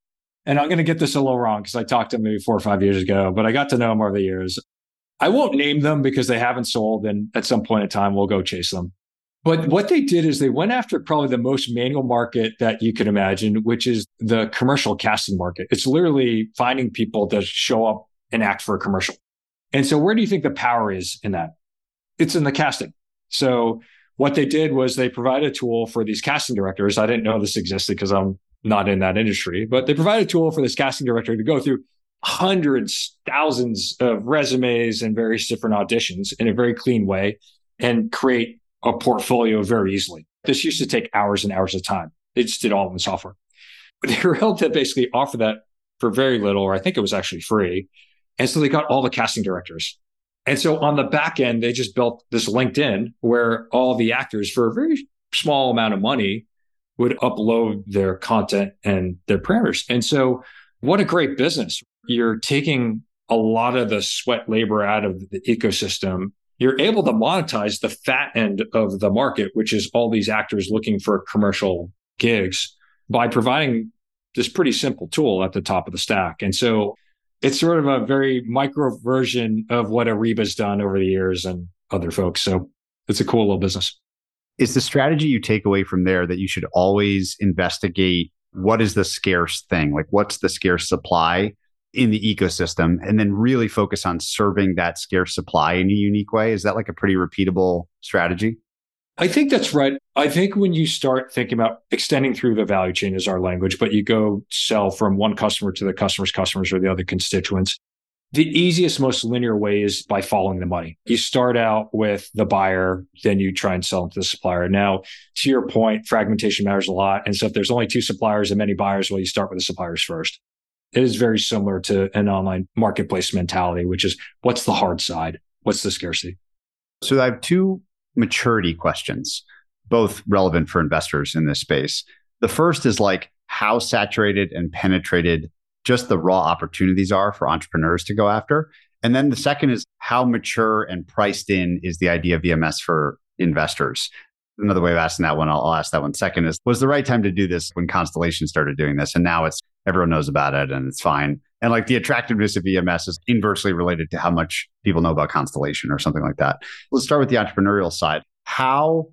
and I'm going to get this a little wrong because I talked to them maybe four or five years ago, but I got to know them over the years. I won't name them because they haven't sold, and at some point in time, we'll go chase them. But what they did is they went after probably the most manual market that you could imagine, which is the commercial casting market. It's literally finding people to show up and act for a commercial. And so where do you think the power is in that? It's in the casting. So what they did was they provided a tool for these casting directors. I didn't know this existed because I'm not in that industry, but they provided a tool for this casting director to go through hundreds, thousands of resumes and various different auditions in a very clean way and create a portfolio very easily. This used to take hours and hours of time. They just did all in the software. But they were able to basically offer that for very little, or I think it was actually free. And so they got all the casting directors. And so on the back end, they just built this LinkedIn where all the actors for a very small amount of money would upload their content and their parameters. And so what a great business. You're taking a lot of the sweat labor out of the ecosystem. You're able to monetize the fat end of the market, which is all these actors looking for commercial gigs, by providing this pretty simple tool at the top of the stack. And so it's sort of a very micro version of what Ariba's done over the years and other folks. So it's a cool little business. Is the strategy you take away from there that you should always investigate what is the scarce thing? Like what's the scarce supply in the ecosystem, and then really focus on serving that scarce supply in a unique way? Is that like a pretty repeatable strategy? I think that's right. I think when you start thinking about extending through the value chain is our language, but you go sell from one customer to the customer's customers or the other constituents, the easiest, most linear way is by following the money. You start out with the buyer, then you try and sell it to the supplier. Now, to your point, fragmentation matters a lot. And so if there's only two suppliers and many buyers, well, you start with the suppliers first. It is very similar to an online marketplace mentality, which is what's the hard side? What's the scarcity? So I have two maturity questions, both relevant for investors in this space. The first is like how saturated and penetrated just the raw opportunities are for entrepreneurs to go after. And then the second is how mature and priced in is the idea of V M S for investors. Another way of asking that one, I'll, I'll ask that one second, is was the right time to do this when Constellation started doing this? And now it's everyone knows about it and it's fine. And like the attractiveness of V M S is inversely related to how much people know about Constellation or something like that. Let's start with the entrepreneurial side. How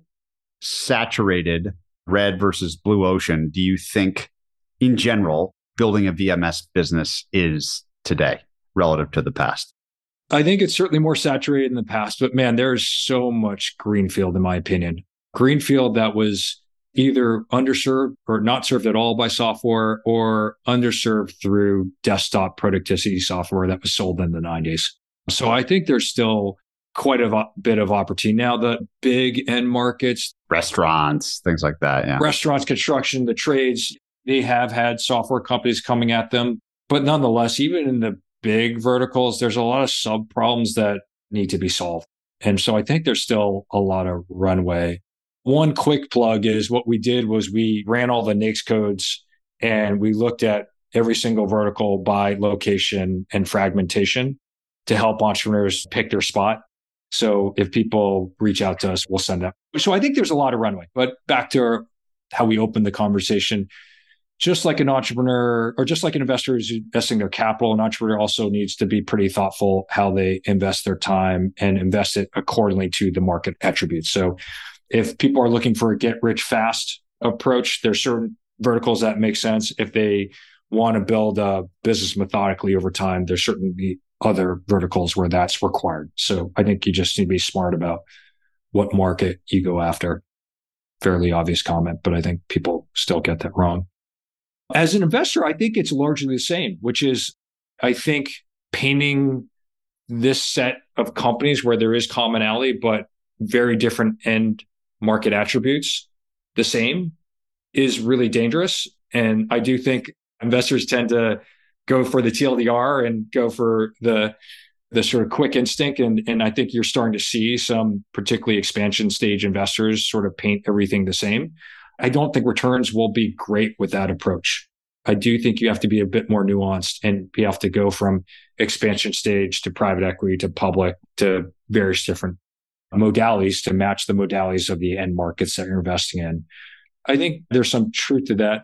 saturated, red versus blue ocean, do you think in general building a V M S business is today relative to the past? I think it's certainly more saturated in the past, but man, there's so much greenfield in my opinion. Greenfield that was either underserved or not served at all by software, or underserved through desktop productivity software that was sold in the nineties. So I think there's still quite a bit of opportunity. Now, the big end markets, restaurants, things like that. Yeah. Restaurants, construction, the trades, they have had software companies coming at them. But nonetheless, even in the big verticals, there's a lot of sub problems that need to be solved. And so I think there's still a lot of runway. One quick plug is what we did was we ran all the N A I C S codes and we looked at every single vertical by location and fragmentation to help entrepreneurs pick their spot. So if people reach out to us, we'll send them. So I think there's a lot of runway. But back to how we opened the conversation, just like an entrepreneur or just like an investor is investing their capital, an entrepreneur also needs to be pretty thoughtful how they invest their time and invest it accordingly to the market attributes. So if people are looking for a get rich fast approach, there's certain verticals that make sense. If they want to build a business methodically over time, there's certainly other verticals where that's required. So I think you just need to be smart about what market you go after. Fairly obvious comment, but I think people still get that wrong. As an investor, I think it's largely the same, which is, I think painting this set of companies where there is commonality, but very different end market attributes the same is really dangerous. And I do think investors tend to go for the T L D R and go for the the sort of quick instinct. And, and I think you're starting to see some particularly expansion stage investors sort of paint everything the same. I don't think returns will be great with that approach. I do think you have to be a bit more nuanced and you have to go from expansion stage to private equity to public to various different modalities to match the modalities of the end markets that you're investing in. I think there's some truth to that.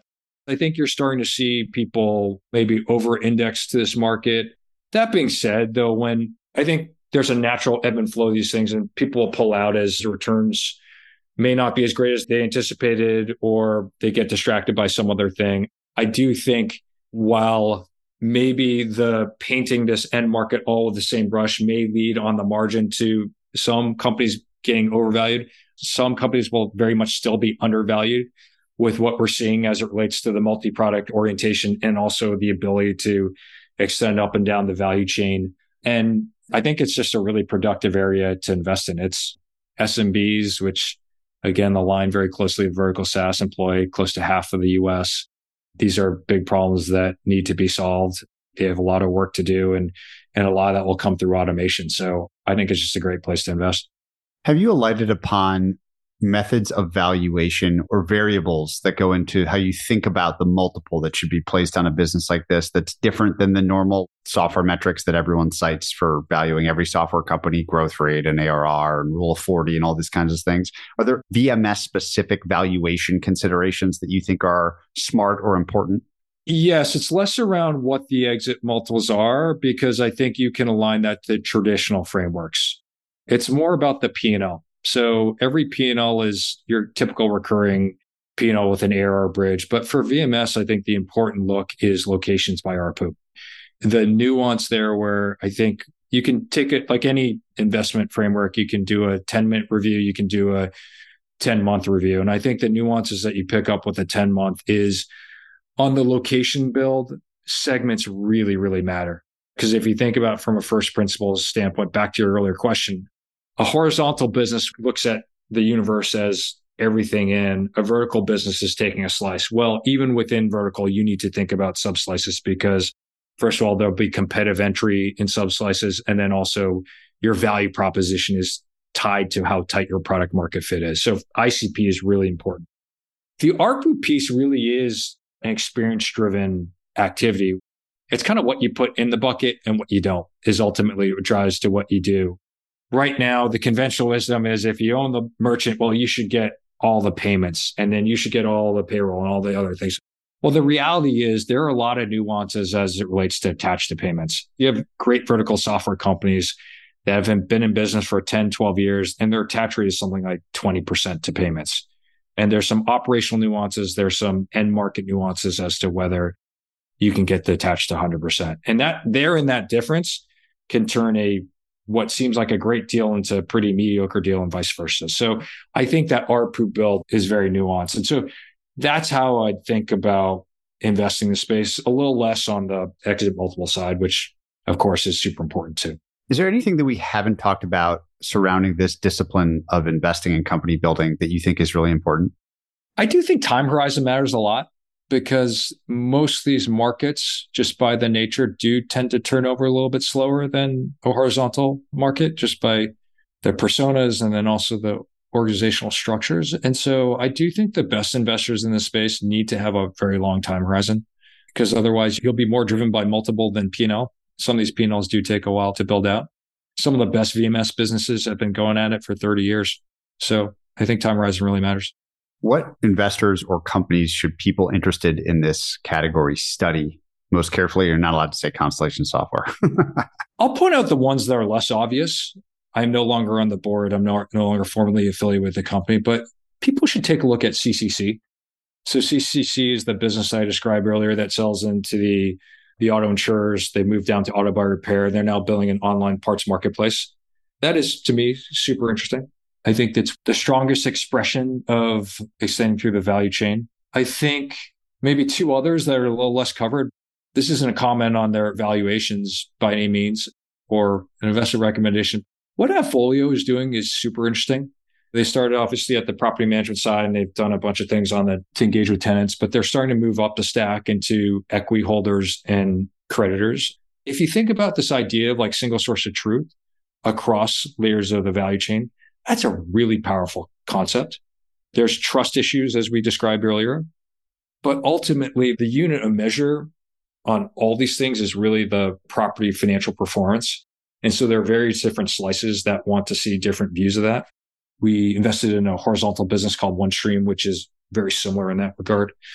I think you're starting to see people maybe over-index to this market. That being said, though, when I think there's a natural ebb and flow of these things and people will pull out as returns may not be as great as they anticipated, or they get distracted by some other thing. I do think while maybe the painting this end market all with the same brush may lead on the margin to some companies getting overvalued, some companies will very much still be undervalued with what we're seeing as it relates to the multi-product orientation and also the ability to extend up and down the value chain. And I think it's just a really productive area to invest in. It's S M Bs, which again, align very closely with vertical SaaS, employ close to half of the U S. These are big problems that need to be solved. They have a lot of work to do, and, and a lot of that will come through automation. So I think it's just a great place to invest. Have you alighted upon methods of valuation or variables that go into how you think about the multiple that should be placed on a business like this that's different than the normal software metrics that everyone cites for valuing every software company, growth rate and A R R and rule of forty and all these kinds of things? Are there V M S specific valuation considerations that you think are smart or important? Yes, it's less around what the exit multiples are, because I think you can align that to traditional frameworks. It's more about the P and L. So every P and L is your typical recurring P and L with an A R R bridge. But for V M S, I think the important look is locations by A R P U. The nuance there where I think you can take it like any investment framework, you can do a ten minute review, you can do a ten month review. And I think the nuances that you pick up with a ten month is on the location build, segments really, really matter. Because if you think about it from a first principles standpoint, back to your earlier question, a horizontal business looks at the universe as everything in. A vertical business is taking a slice. Well, even within vertical, you need to think about subslices because, first of all, there'll be competitive entry in subslices. And then also your value proposition is tied to how tight your product market fit is. So I C P is really important. The A R P U piece really is an experience-driven activity. It's kind of what you put in the bucket and what you don't is ultimately what drives to what you do. Right now, the conventional wisdom is if you own the merchant, well, you should get all the payments and then you should get all the payroll and all the other things. Well, the reality is there are a lot of nuances as it relates to attached to payments. You have great vertical software companies that have been in business for ten, twelve years, and their attach rate is something like twenty percent to payments. And there's some operational nuances. There's some end market nuances as to whether you can get the attached to one hundred percent. And that there in that difference can turn a what seems like a great deal into a pretty mediocre deal and vice versa. So I think that A R P U build is very nuanced. And so that's how I think about investing in the space, a little less on the exit multiple side, which of course is super important too. Is there anything that we haven't talked about surrounding this discipline of investing in company building that you think is really important? I do think time horizon matters a lot because most of these markets, just by the nature, do tend to turn over a little bit slower than a horizontal market, just by the personas and then also the organizational structures. And so I do think the best investors in this space need to have a very long time horizon because otherwise you'll be more driven by multiple than P and L. Some of these P and Ls do take a while to build out. Some of the best V M S businesses have been going at it for thirty years. So I think time horizon really matters. What investors or companies should people interested in this category study most carefully? You're not allowed to say Constellation Software. I'll point out the ones that are less obvious. I'm no longer on the board. I'm no, no longer formally affiliated with the company, but people should take a look at C C C. So C C C is the business I described earlier that sells into the, the auto insurers. They moved down to auto by repair. They're now building an online parts marketplace. That is, to me, super interesting. I think that's the strongest expression of extending through the value chain. I think maybe two others that are a little less covered. This isn't a comment on their valuations by any means or an investor recommendation. What Appfolio is doing is super interesting. They started obviously at the property management side and they've done a bunch of things on the to engage with tenants, but they're starting to move up the stack into equity holders and creditors. If you think about this idea of like single source of truth across layers of the value chain, that's a really powerful concept. There's trust issues, as we described earlier. But ultimately, the unit of measure on all these things is really the property financial performance. And so there are various different slices that want to see different views of that. We invested in a horizontal business called OneStream, which is very similar in that regard.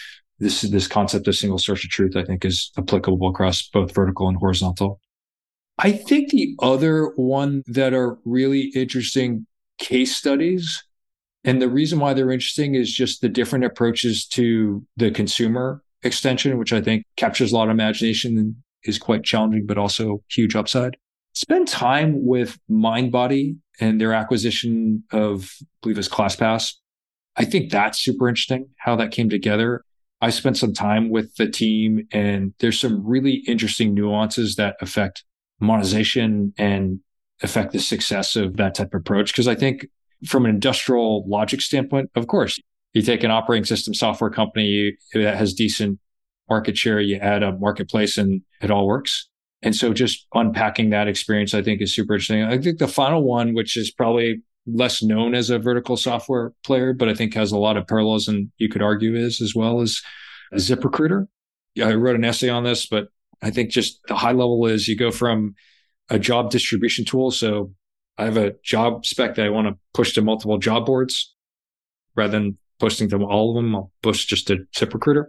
this, this concept of single source of truth, I think, is applicable across both vertical and horizontal. I think the other one that are really interesting case studies, and the reason why they're interesting is just the different approaches to the consumer extension, which I think captures a lot of imagination and is quite challenging, but also huge upside. Spend time with MindBody and their acquisition of, I believe it's ClassPass. I think that's super interesting how that came together. I spent some time with the team, and there's some really interesting nuances that affect monetization and affect the success of that type of approach. Because I think from an industrial logic standpoint, of course, you take an operating system software company that has decent market share, you add a marketplace, and it all works. And so just unpacking that experience, I think, is super interesting. I think the final one, which is probably less known as a vertical software player, but I think has a lot of parallels, and you could argue is as well as ZipRecruiter. Yeah, I wrote an essay on this, but I think just the high level is you go from a job distribution tool. So I have a job spec that I want to push to multiple job boards. Rather than posting to all of them, I'll push just to ZipRecruiter,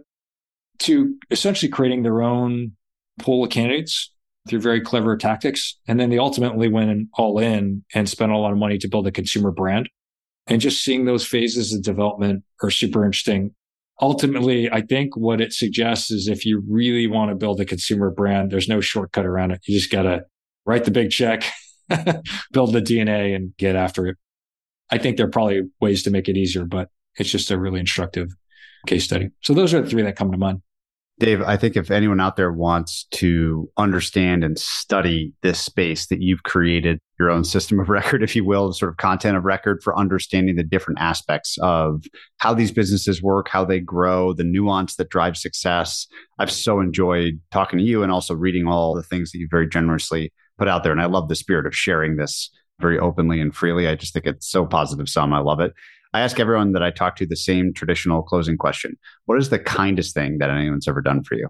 to essentially creating their own pool of candidates through very clever tactics. And then they ultimately went all in and spent a lot of money to build a consumer brand. And just seeing those phases of development are super interesting. Ultimately, I think what it suggests is if you really want to build a consumer brand, there's no shortcut around it. You just got to write the big check, build the D N A, and get after it. I think there are probably ways to make it easier, but it's just a really instructive case study. So those are the three that come to mind. Dave, I think if anyone out there wants to understand and study this space that you've created, your own system of record, if you will, sort of content of record for understanding the different aspects of how these businesses work, how they grow, the nuance that drives success. I've so enjoyed talking to you and also reading all the things that you very generously put out there. And I love the spirit of sharing this very openly and freely. I just think it's so positive sum. I love it. I ask everyone that I talk to the same traditional closing question. What is the kindest thing that anyone's ever done for you?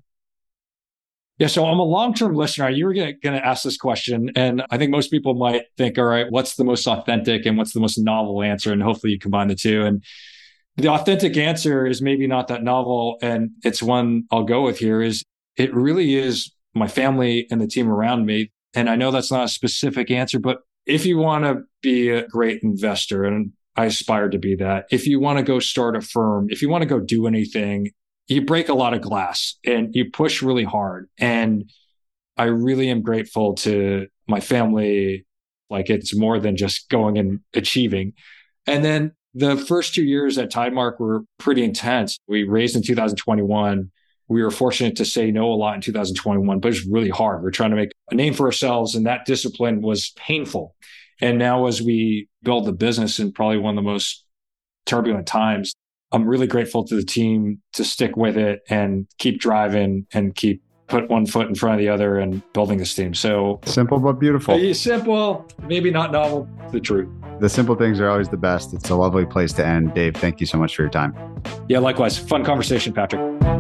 Yeah, so I'm a long-term listener. You were going to ask this question, and I think most people might think, all right, what's the most authentic and what's the most novel answer? And hopefully you combine the two. And the authentic answer is maybe not that novel, and it's one I'll go with here, is it really is my family and the team around me. And I know that's not a specific answer, but if you want to be a great investor, and I aspire to be that, if you want to go start a firm, if you want to go do anything, you break a lot of glass and you push really hard. And I really am grateful to my family. Like, it's more than just going and achieving. And then the first two years at Tidemark were pretty intense. We raised in two thousand twenty-one. We were fortunate to say no a lot in two thousand twenty-one, but it's really hard. We're trying to make a name for ourselves, and that discipline was painful. And now as we build the business in probably one of the most turbulent times, I'm really grateful to the team to stick with it and keep driving and keep put one foot in front of the other and building this team. So simple but beautiful. Simple, maybe not novel, the truth. The simple things are always the best. It's a lovely place to end. Dave, thank you so much for your time. Yeah, likewise. Fun conversation, Patrick.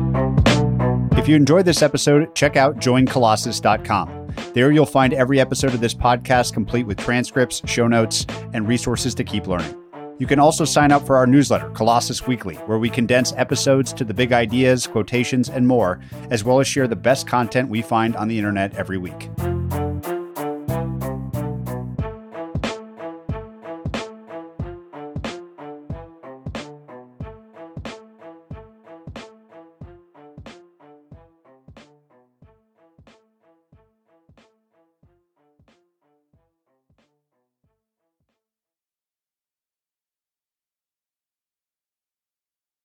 If you enjoyed this episode, check out join colossus dot com. There you'll find every episode of this podcast complete with transcripts, show notes, and resources to keep learning. You can also sign up for our newsletter, Colossus Weekly, where we condense episodes to the big ideas, quotations, and more, as well as share the best content we find on the internet every week.